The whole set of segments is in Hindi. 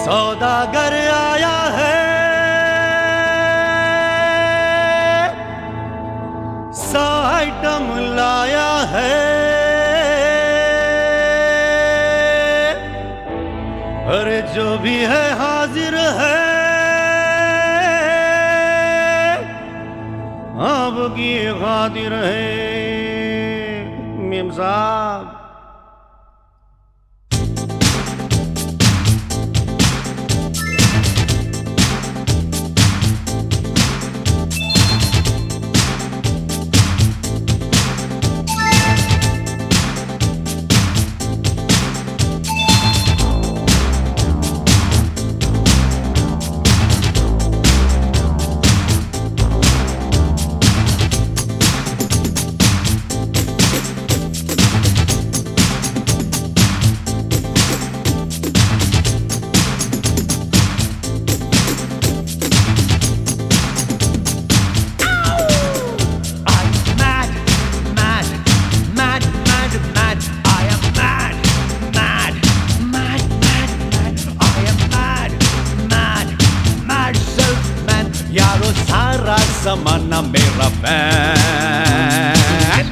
सौदागर आया है, सौ आइटम लाया है, अरे जो भी है हाजिर है, आपकी खातिर है मेम साहब। यारो सारा ज़माना मेरा फैन।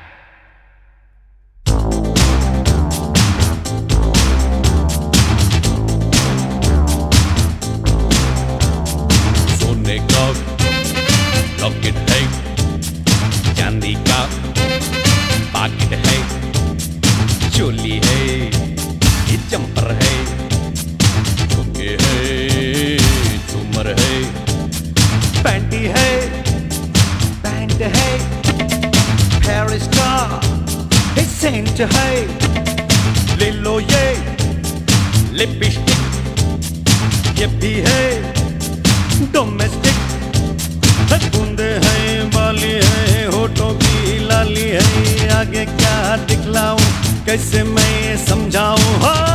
सोने का लॉकेट है, चांदी का पाकिट है, चोली है, ये जंपर है, झुमके है, झूमर है, पैंटी है, पैंट है, पेरिस का सेंट है, ले लो ये लिपस्टिक, ये भी है डोमेस्टिक, बूंदे हैं, बाली है, होठों की लाली है, आगे क्या दिखलाऊं, कैसे मैं ये समझाऊं।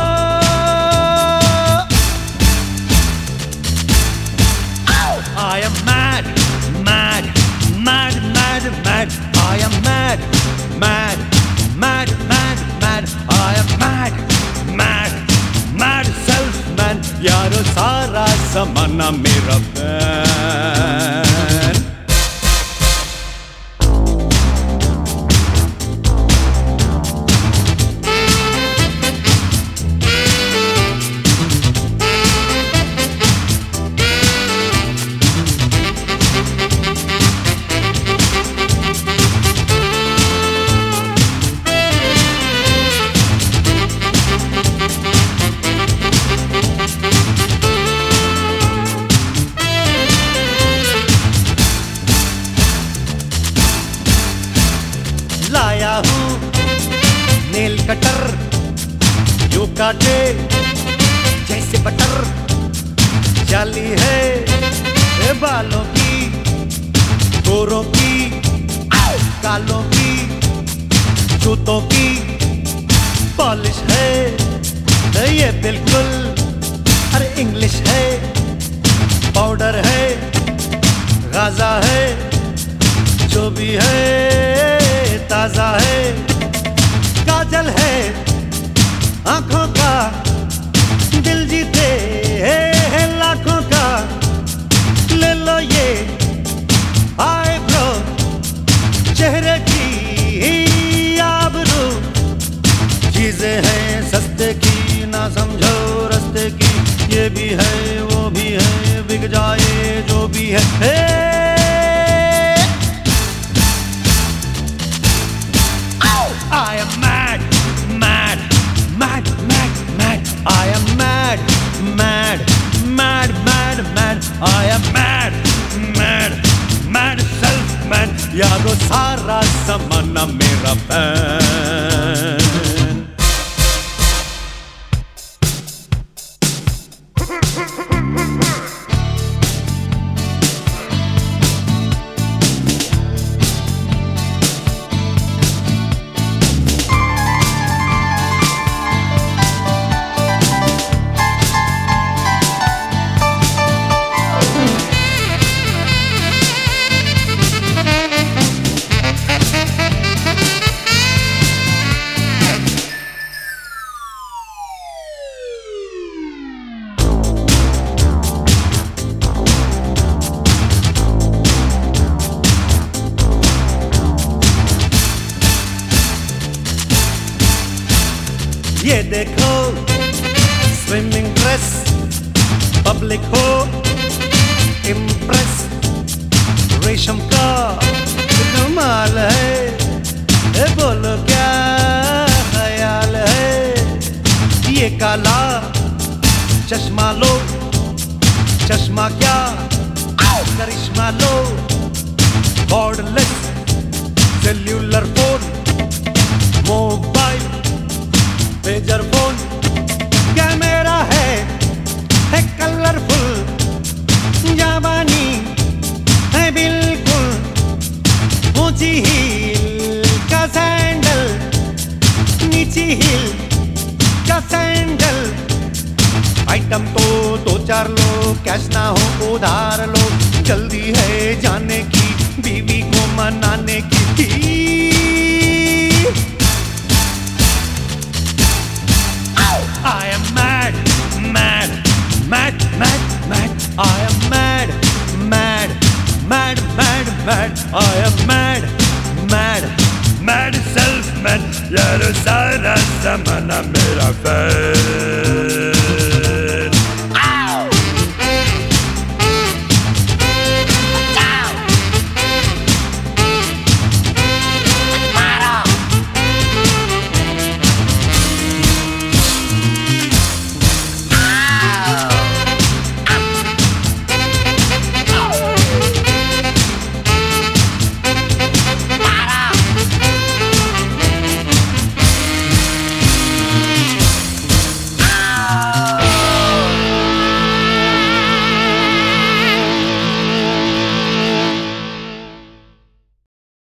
I am mad, mad, mad, mad, mad. I am mad, mad, mad, mad, mad. I am mad, mad, mad self-man. यारो सारा ज़माना मेरा फैन। लाया हूँ नेल कटर, जो काटे जैसे बटर, जाली है ए बालों की, गोरों की, कालों की, जूतों की पॉलिश है, ये बिल्कुल अरे इंग्लिश है, पाउडर है, गाजा है, जो भी है ताजा है, काजल है आंखों का, दिल जीते है लाखों का, ले लो ये आईब्रो, चेहरे की आबरू, चीजें हैं सस्ते की, ना समझो रस्ते की, ये भी है वो भी है, बिक जाए जो भी है। I am mad, mad, mad, mad, mad. I am mad, mad, mad, mad, mad. I am mad, mad, mad self-man. यारो सारा ज़माना मेरा फैन। ये देखो स्विमिंग ड्रेस, पब्लिक हो इम्प्रेस, रेशम का रुमाल है, बोलो क्या ख्याल है, ये काला चश्मा लो, चश्मा क्या करिश्मा लो, cordless cellular phone, mobile pager phone, camera है कलरफुल, जवानी है बिल्कुल, ऊंची हील का सैंडल, नीची हील का सैंडल, आइटम तो दो चार लो, कैश ना हो उधार लो, जल्दी है जाने की बीवी को मनाने की। I am mad, mad, mad, mad, mad. I am mad, mad, mad, mad, mad. I am mad, mad, mad, self-mad. यार सारा ज़माना मेरा फैल